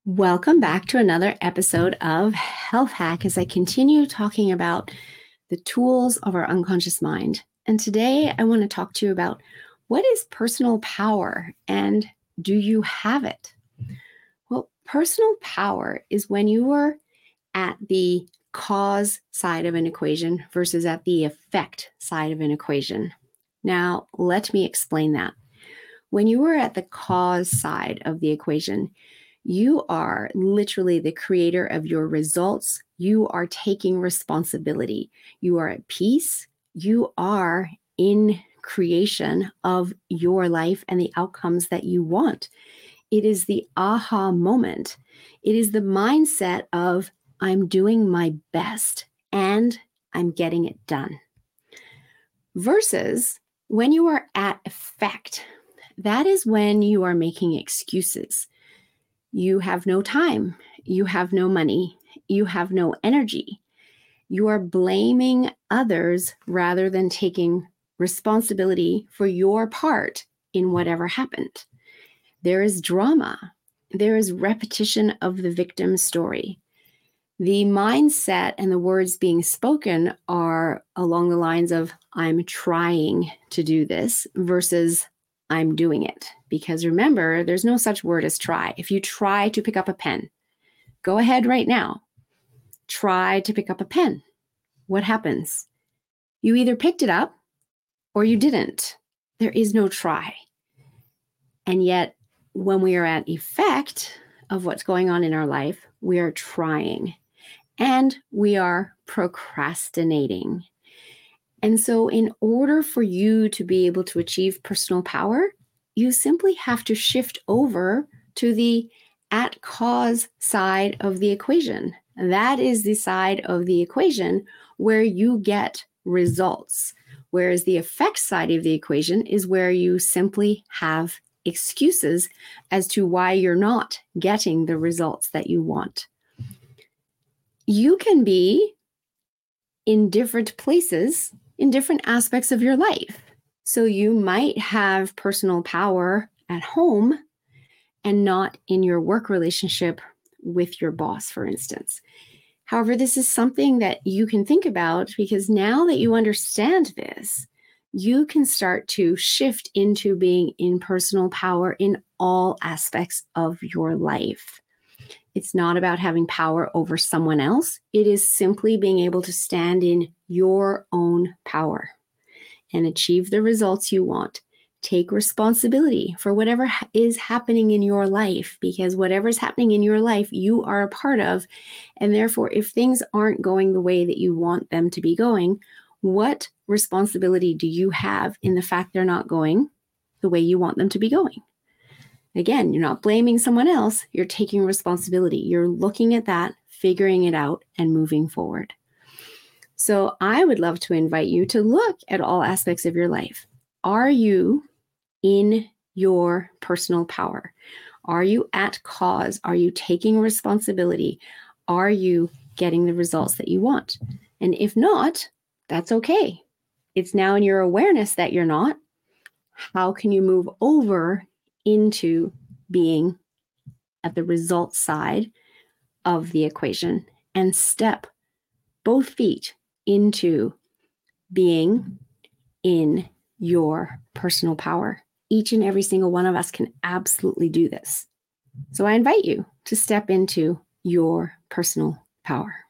Welcome back to another episode of Health Hack as I continue talking about the tools of our unconscious mind. And today I want to talk to you about what is personal power and do you have it? Well, personal power is when you are at the cause side of an equation versus at the effect side of an equation. Now, let me explain that. When you are at the cause side of the equation, you are literally the creator of your results. You are taking responsibility. You are at peace. You are in creation of your life and the outcomes that you want. It is the aha moment. It is the mindset of, I'm doing my best and I'm getting it done. Versus when you are at effect, that is when you are making excuses. You have no time. You have no money. You have no energy. You are blaming others rather than taking responsibility for your part in whatever happened. There is drama. There is repetition of the victim story. The mindset and the words being spoken are along the lines of, I'm trying to do this versus I'm doing it. Because remember, there's no such word as try. If you try to pick up a pen, go ahead right now. Try to pick up a pen. What happens? You either picked it up or you didn't. There is no try. And yet, when we are at effect of what's going on in our life, we are trying and we are procrastinating. And so in order for you to be able to achieve personal power, you simply have to shift over to the at cause side of the equation. That is the side of the equation where you get results. Whereas the effect side of the equation is where you simply have excuses as to why you're not getting the results that you want. You can be in different places in different aspects of your life. So you might have personal power at home and not in your work relationship with your boss, for instance. However, this is something that you can think about because now that you understand this, you can start to shift into being in personal power in all aspects of your life. It's not about having power over someone else. It is simply being able to stand in your own power and achieve the results you want. Take responsibility for whatever is happening in your life, because whatever's happening in your life, you are a part of. And therefore, if things aren't going the way that you want them to be going, what responsibility do you have in the fact they're not going the way you want them to be going? Again, you're not blaming someone else. You're taking responsibility. You're looking at that, figuring it out, and moving forward. So I would love to invite you to look at all aspects of your life. Are you in your personal power? Are you at cause? Are you taking responsibility? Are you getting the results that you want? And if not, that's okay. It's now in your awareness that you're not. How can you move over into being at the result side of the equation and step both feet into being in your personal power? Each and every single one of us can absolutely do this. So I invite you to step into your personal power.